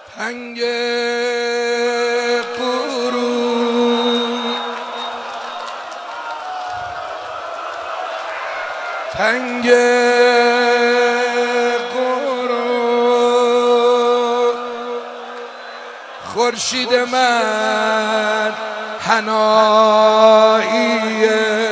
تنگ غروب تنگ غروب خورشید من حناییه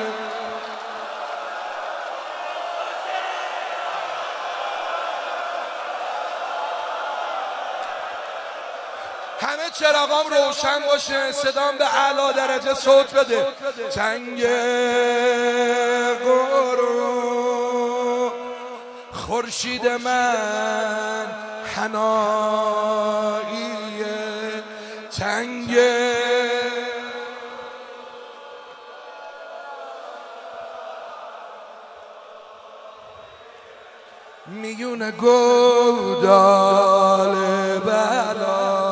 همه چراغام روشن باشه، صدام به اعلی درجه صوت بده. تنگ غروب خورشید من حناییه تنگ میون گودال بلا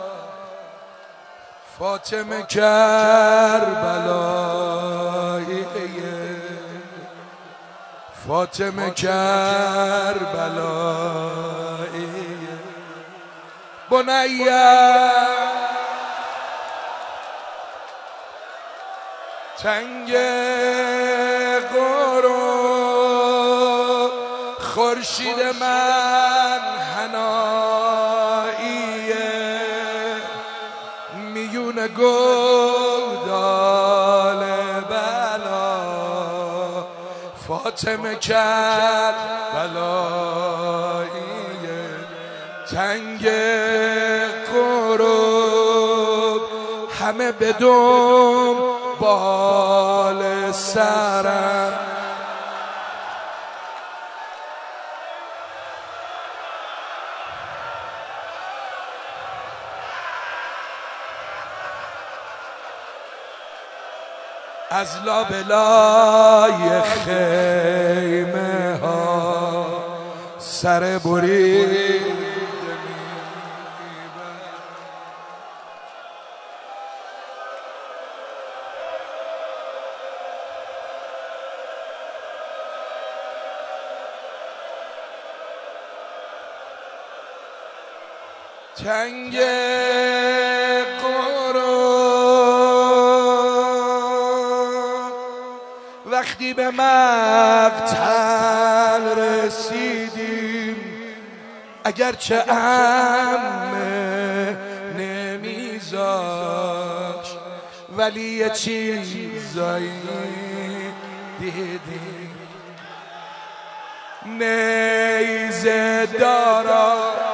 فاطمه کربلایی فاطمه کربلایی بنیه تنگ غروب خورشید من حناییه میون گودال بلا فاطمه کربلاییه تنگ غروب همه بدون بال سرم از لابلای خیمه ها سر بریده تنگ وقتی به مقتل رسیدیم اگرچه عمه نمیذاش ولی یه چیزایی دیدیم نیزه دارا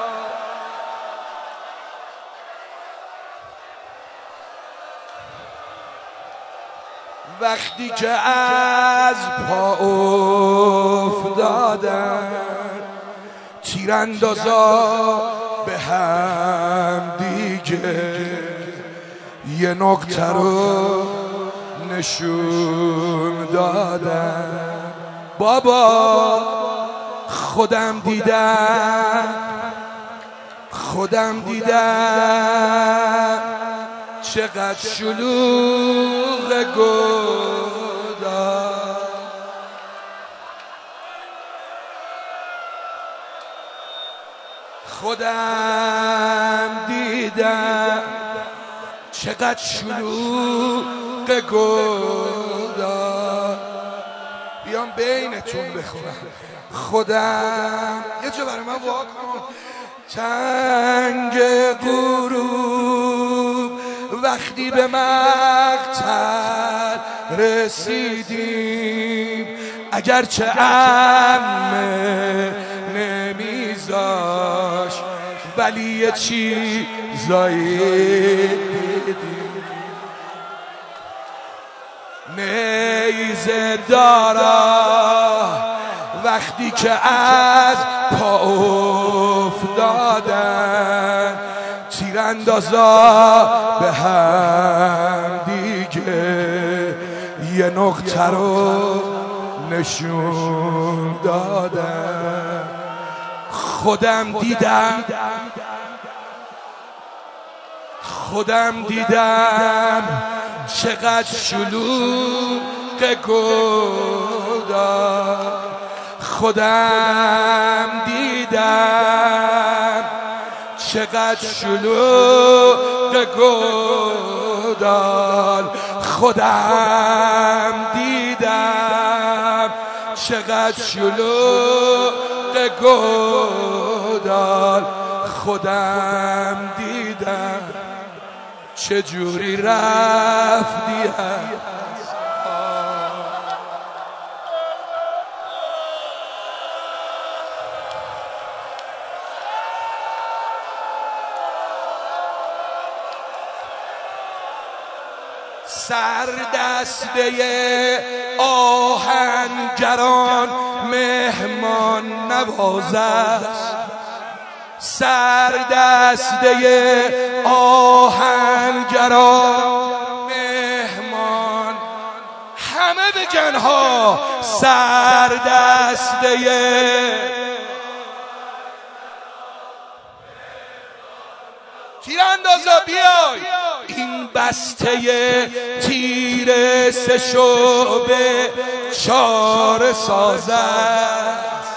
وقتی که از پا افتادن تیراندازا به هم دیگه یه نقطه رو نشون دادن بابا خودم دیدم چقدر شلوغ گودا خودم دیدم چقدر شلوغ گودا بیام بینتون بخونم خودم یه جا برای من واقع کن تنگ غروب وقتی به مقتل رسیدیم اگرچه عمه نمیذاش ولی یه چیزایی دیدیم نیزه دارا وقتی که از پا افتادن تیراندازا به هم دیگه یه نقطه رو نشون دادن خودم دیدم چقدر شلوغ گودا خودم دیدم چقدر شلوغ گودال خودم دیدم، چقدر شلوغ گودال خودم دیدم، چجوری رفتی سردسته آهنگران مهمان نواز است، سردسته آهنگران مهمان، همه بگن ها سردسته تیراندازا بیای، این بسته تیر سه شعبه چاره ساز است،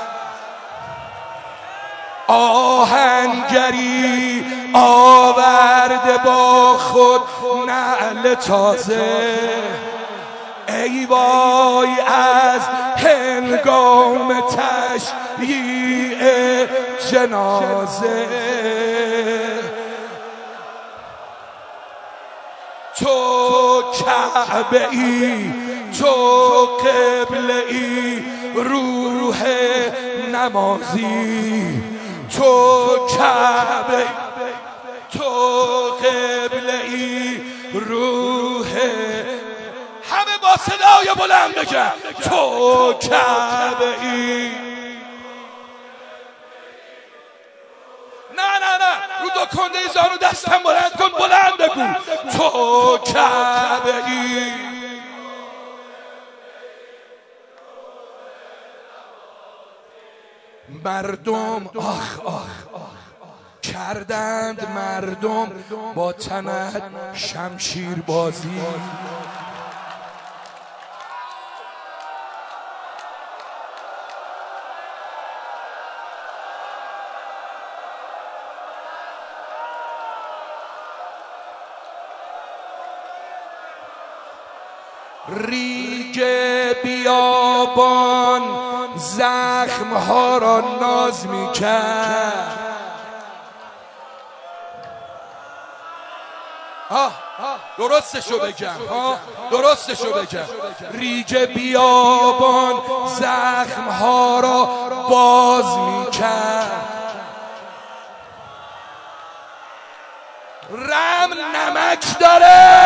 آهنگری آورده با خود نعل تازه، ای وای از هنگام تشییع جنازه، تو کعبه ای تو قبله ای روح نمازی، تو کعبه تو قبله ای روح، همه با صدای بلند بگن تو کعبه ای. نه رو دو کنده زانو دستم بلند کن، بلند بگو تو کعبه ای. مردم آخ کردند مردم با تنت شمشیر بازی، ریگ بیابان زخمها را ناز میکرد، درستشو بگم درستشو بگم، ریگ بیابان زخمها را باز میکرد، رم نمک داره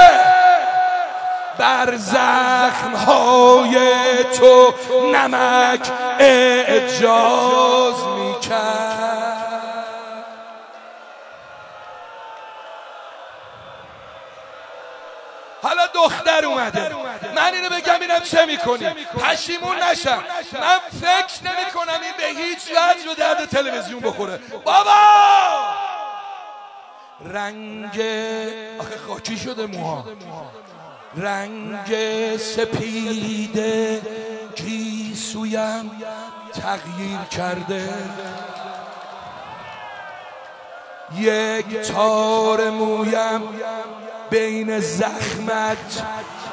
بر زخمهای تو نمک اعجاز میکرد. حالا دختر اومده، من اینو بگم اینم چه میکنی؟ پشیمون نشم، من فکر نمی کنم این به هیچ وجه به درد تلویزیون بخوره. بابا رنگ آخه خاکی شده موها، رنگ سپید گیسویم تغییر کرده، یک تار مویم بین زخمت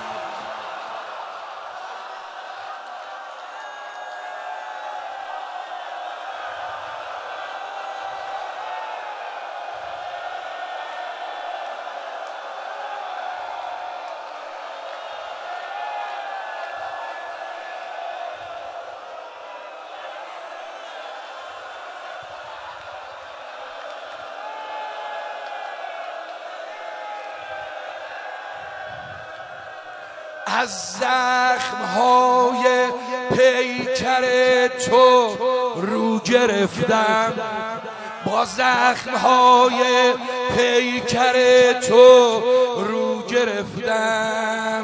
از زخمهای پیکر تو رو گرفتم، با زخمهای پیکر تو رو گرفتم،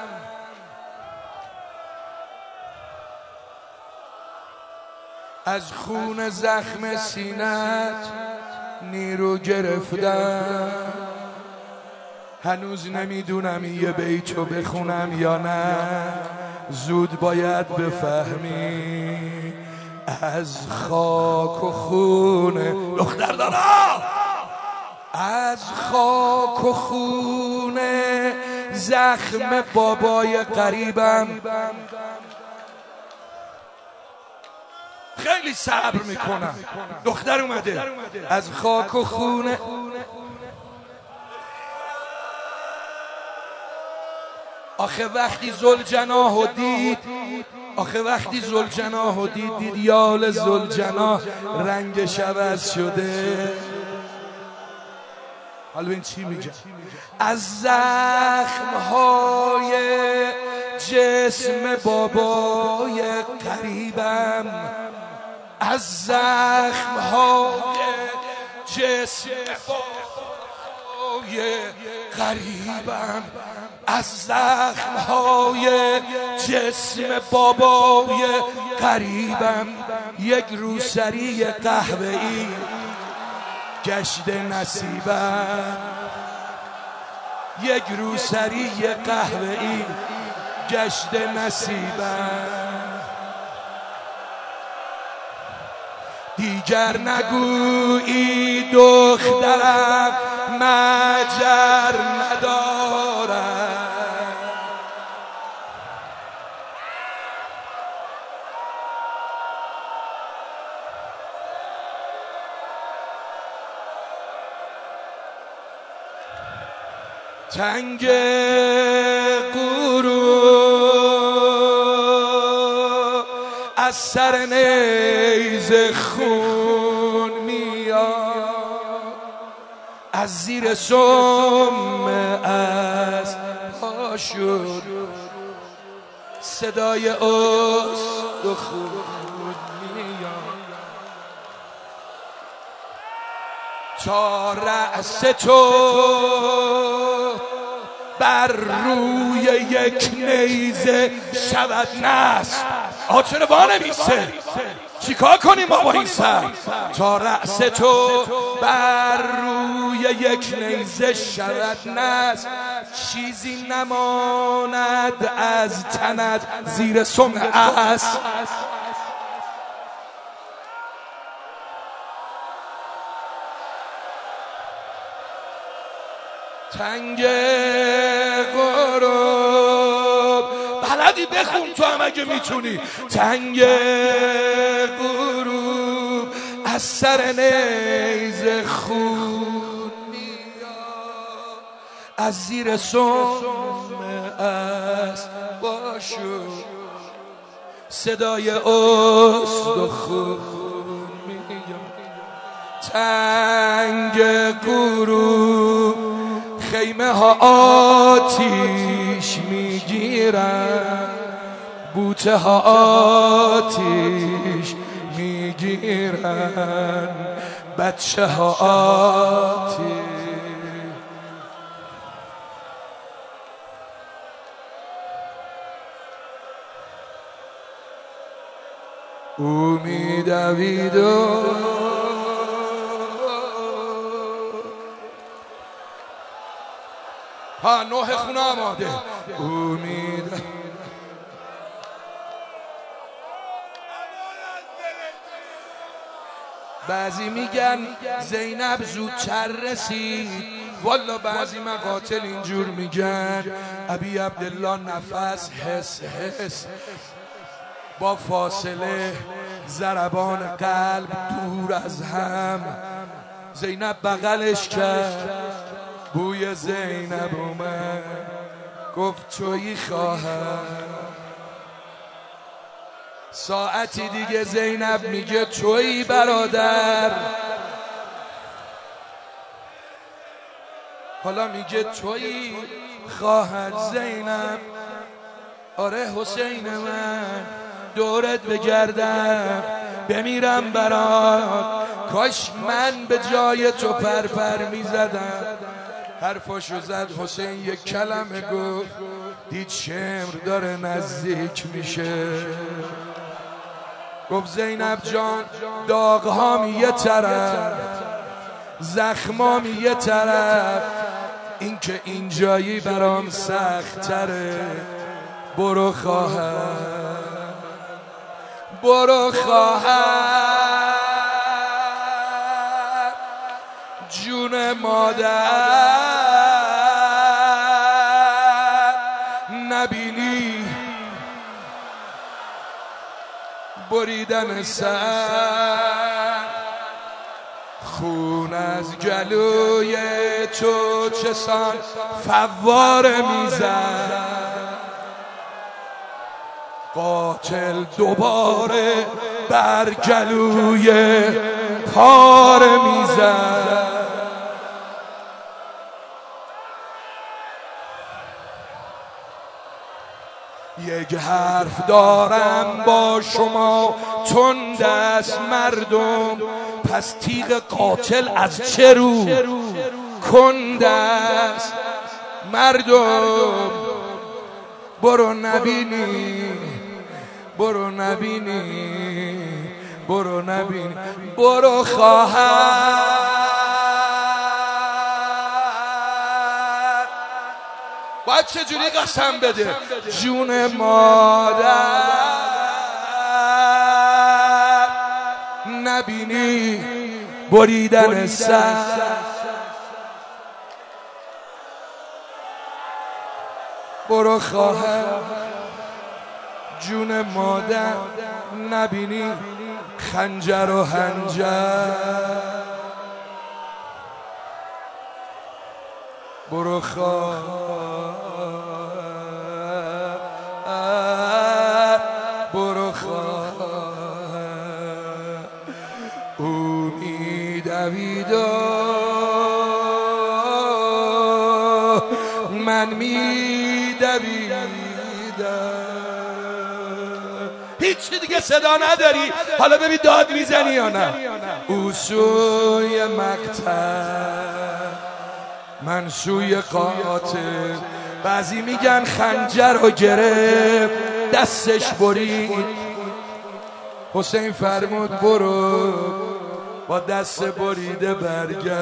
از خون زخم سینت نیرو گرفتم، هنوز نمیدونم یه بیتو بخونم یا نه، زود باید بفهمی از خاک و خونه دختر دارا، از خاک و خونه زخم بابای قریبم. خیلی صبر میکنم. دختر اومده. از خاک و خونه آخه وقتی ذوالجناح دید، آخه وقتی ذوالجناح دید یال ذوالجناح رنگش عوض شده. حالا این چی میگه؟ از زخمهای جسم بابای قریبم، از زخمهای جسم بابای قریبم، از زخمهای جسم بابای قریبم یک روسری قهوه‌ای گشت نصیبم، یک روسری قهوه‌ای گشت نصیبم. دیگر نگویی دخترم مجر ندارم، تنگ غروب از سر نیزه خون میاد، از زیر سم از پا شد صدای است و خون میاد. تا رأس تو بر روی یک نیزه شود نصب. آقا چرا وانمیسته؟ چیکار کنیم ما با این سر؟ تا رأس تو بر روی یک نیزه شود نصب، چیزی نماند از تنت زیر سم اسب. تنگ غروب بلدی بخون تو هم اگه میتونی. تنگ غروب از سر نیزه خون میاد، از زیر سم اسب باشد صدای است و خون میاد. تنگ غروب خیمه ها آتیش میگیرن، بوته ها آتیش میگیرن، بچه ها آتیش. او میدوید و ها نوح خونه آماده. امید بعضی میگن زینب زودتر رسید، والا بعضی مقاتل اینجور میگن ابی عبدالله نفس حس حس با فاصله ضربان قلب دور از هم. زینب بغلش کرد، بوی زینب اومد، گفت تویی خواهم. ساعتی دیگه زینب میگه تویی برادر، حالا میگه تویی خواهر زینب. آره حسین من دورت بگردم بمیرم برات، کاش من به جای تو پرپر میزدم. حرفاشو زد، حسین یک کلمه گفت، دید شمر داره نزدیک میشه. گفت زینب جان داغهام یه طرف، زخمام یه طرف، این که اینجایی برام سخت تره. برو خواهم برو خواهر جون مادر نبینی بریدن سر خون از گلوی تو چسان فواره میزد قاتل دوباره بر گلوی پاره میزد یک حرف دارم با شما تند است مردم پس تیغ قاتل از چه رو کند است مردم برو نبینی برو نبینی برو نبینی برو خواهر باید چجوری قسم بده جون مادر نبینی بریدن سر برو خواهر جون مادر نبینی خنجر و هنجر برو خواهر برو خواهر او میدوید من میدویدم هیچی دیگه صدا نداری حالا ببین داد میزنی یا نه او سوی مقتل من سوی قاتل بعضی میگن خنجر رو گرفت دستش برید حسین فرمود برو با دست بریده برگشت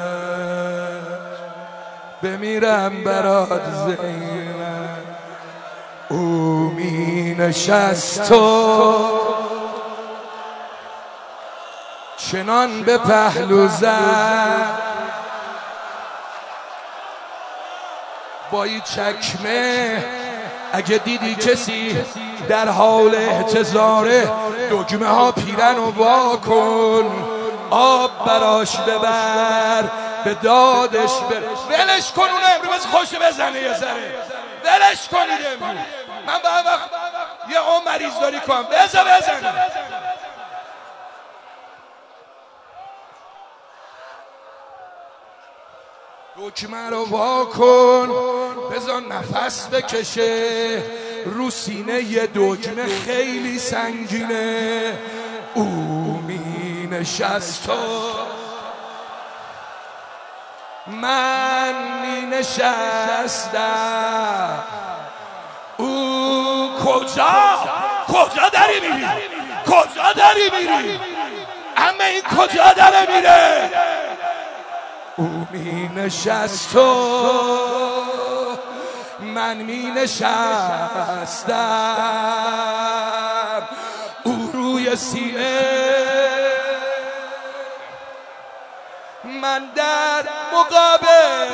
بمیرم برات زینب او می نشست و چنان به پهلو زد با این چکمه اگه دیدی کسی در حال احتضاره دگمه ها پیرن و وا کن آب براش ببر به دادش ولش کن اون امروز خوش بزنه یه ذره ولش کنید امروز من به وقت یه مریض داری کنم بزنه دکمه رو وا کن بذار نفس بکشه رو سینه یه دکمه خیلی سنگینه او می نشست و من می نشستم او کجا داری میری کجا داری میری اما این کجا داره میره او می نشست و من می نشستم او روی سینه من در مقابل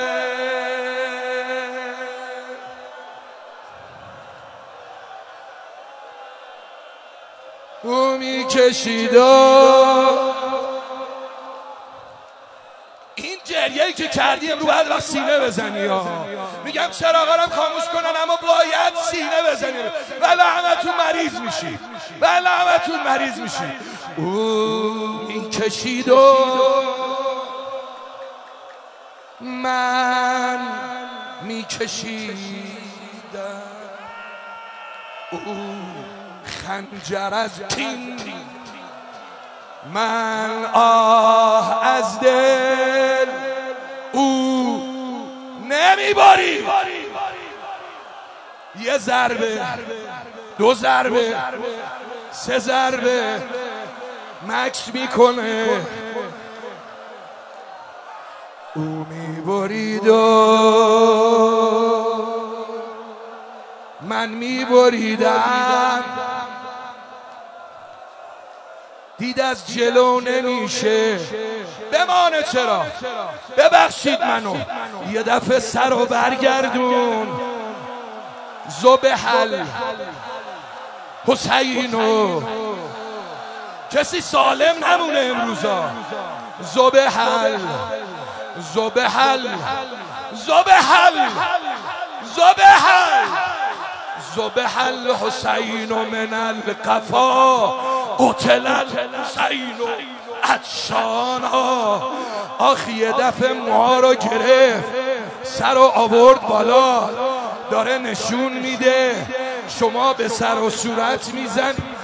او می کشید این جریه‌ای که کردی امروز باید وقت سینه بزنی ها میگم چراغارم خاموش کنن اما باید سینه بزنی ولی همتون مریض میشی او میکشید و من میکشیدم او خنجر از کین من آه از دل او نمیباری یه ضربه دو ضربه سه ضربه مکس میکنه او میبرید و من میبریدم دید از جلو نمیشه بمانه. چرا؟ ببخشید منو یه دفعه سر رو برگردون. ذبح حسینو. کسی سالم نمونه امروزا. ذبح الحسین من القفا قتل الحسین عطشانا. آخ یه دفعه موها رو گرفت، سر رو آورد بالا، داره نشون میده شما به سر و صورت میزن